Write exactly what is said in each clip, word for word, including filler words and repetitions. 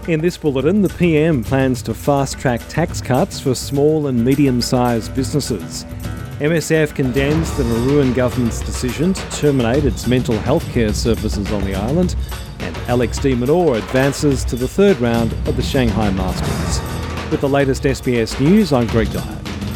In this bulletin, the P M plans to fast-track tax cuts for small and medium-sized businesses. M S F condemns the Nauruan government's decision to terminate its mental health care services on the island, and Alex de Minaur advances to the third round of the Shanghai Masters. With the latest S B S News, I'm Greg Dyer.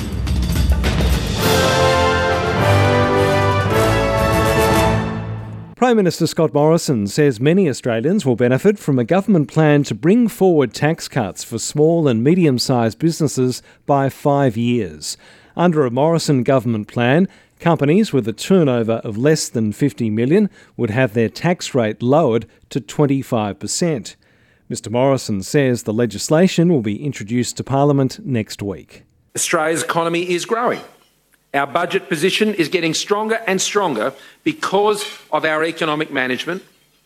Prime Minister Scott Morrison says many Australians will benefit from a government plan to bring forward tax cuts for small and medium-sized businesses by five years. Under a Morrison government plan, companies with a turnover of less than fifty million dollars would have their tax rate lowered to twenty-five percent. Mister Morrison says the legislation will be introduced to Parliament next week. Australia's economy is growing. Our budget position is getting stronger and stronger because of our economic management.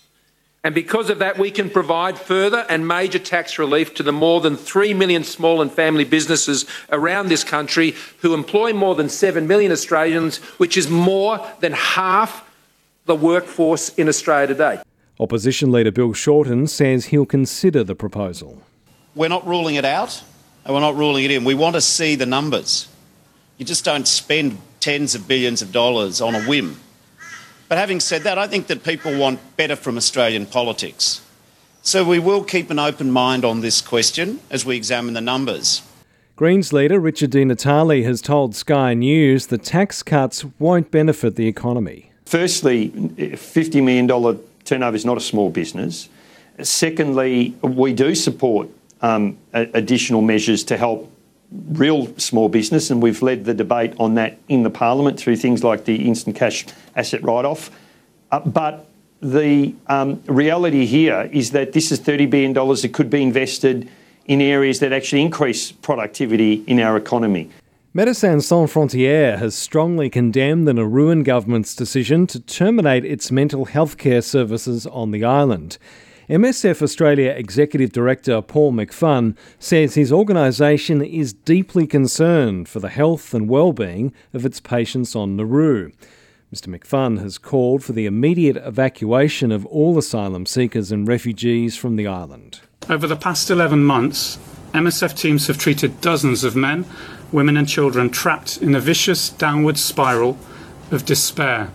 And because of that, we can provide further and major tax relief to the more than three million small and family businesses around this country who employ more than seven million Australians, which is more than half the workforce in Australia today. Opposition Leader Bill Shorten says he'll consider the proposal. We're not ruling it out and we're not ruling it in. We want to see the numbers. You just don't spend tens of billions of dollars on a whim. But having said that, I think that people want better from Australian politics. So we will keep an open mind on this question as we examine the numbers. Greens leader Richard Di Natale has told Sky News that tax cuts won't benefit the economy. Firstly, fifty million dollars turnover is not a small business. Secondly, we do support um, additional measures to help real small business, and we've led the debate on that in the Parliament through things like the instant cash asset write-off. Uh, but the um, reality here is that this is thirty billion dollars that could be invested in areas that actually increase productivity in our economy. Médecins Sans Frontières has strongly condemned the Nauruan government's decision to terminate its mental health care services on the island. M S F Australia Executive Director Paul McPhun says his organisation is deeply concerned for the health and well-being of its patients on Nauru. Mister McPhun has called for the immediate evacuation of all asylum seekers and refugees from the island. Over the past eleven months, M S F teams have treated dozens of men, women and children trapped in a vicious downward spiral of despair.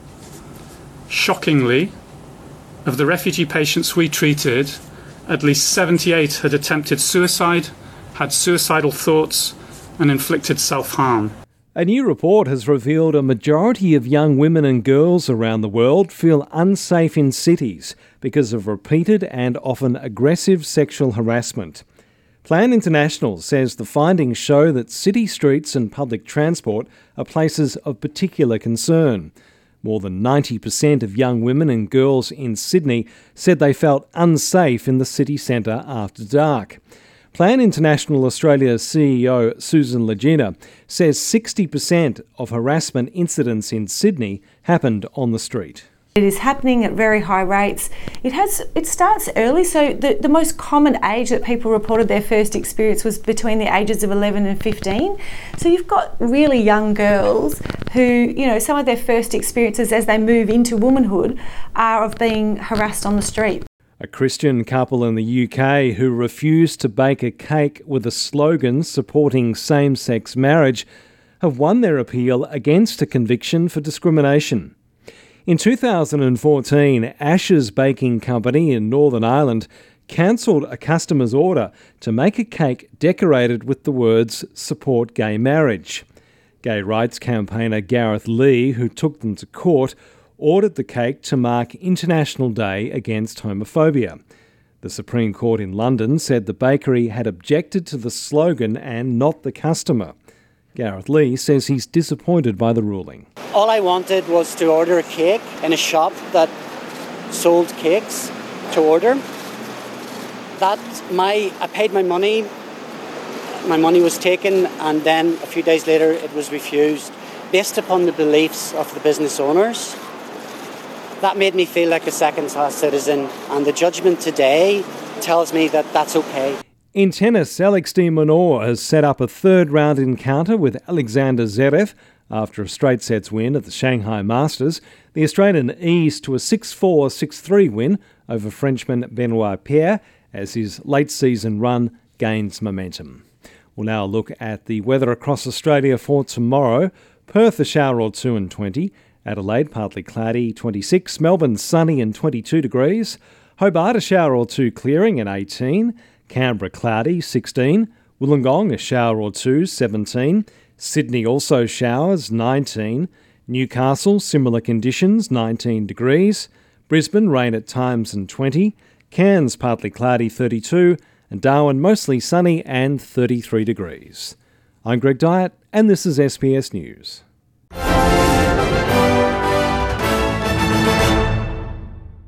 Shockingly, of the refugee patients we treated, at least seventy-eight had attempted suicide, had suicidal thoughts, and inflicted self-harm. A new report has revealed a majority of young women and girls around the world feel unsafe in cities because of repeated and often aggressive sexual harassment. Plan International says the findings show that city streets and public transport are places of particular concern. More than ninety percent of young women and girls in Sydney said they felt unsafe in the city centre after dark. Plan International Australia's C E O Susan Legina says sixty percent of harassment incidents in Sydney happened on the street. It is happening at very high rates. It has. It starts early, so the, the most common age that people reported their first experience was between the ages of eleven and fifteen. So you've got really young girls who, you know, some of their first experiences as they move into womanhood are of being harassed on the street. A Christian couple in the U K who refused to bake a cake with a slogan supporting same-sex marriage have won their appeal against a conviction for discrimination. In two thousand fourteen, Ashes Baking Company in Northern Ireland cancelled a customer's order to make a cake decorated with the words "Support Gay Marriage." Gay rights campaigner Gareth Lee, who took them to court, ordered the cake to mark International Day Against Homophobia. The Supreme Court in London said the bakery had objected to the slogan and not the customer. Gareth Lee says he's disappointed by the ruling. All I wanted was to order a cake in a shop that sold cakes to order. That my I paid my money, my money was taken, and then a few days later it was refused based upon the beliefs of the business owners. That made me feel like a second-class citizen, and the judgment today tells me that that's okay. In tennis, Alex de Minaur has set up a third-round encounter with Alexander Zverev. After a straight sets win at the Shanghai Masters, the Australian eased to a six four, six three win over Frenchman Benoit Paire as his late season run gains momentum. We'll now look at the weather across Australia for tomorrow. Perth a shower or two and twenty. Adelaide partly cloudy, twenty-six. Melbourne sunny and twenty-two degrees. Hobart a shower or two clearing and eighteen. Canberra cloudy, sixteen. Wollongong a shower or two, seventeen. Sydney also showers, nineteen. Newcastle similar conditions, nineteen degrees. Brisbane rain at times and twenty. Cairns partly cloudy, thirty-two. And Darwin mostly sunny and thirty-three degrees. I'm Greg Dyett and this is S B S News.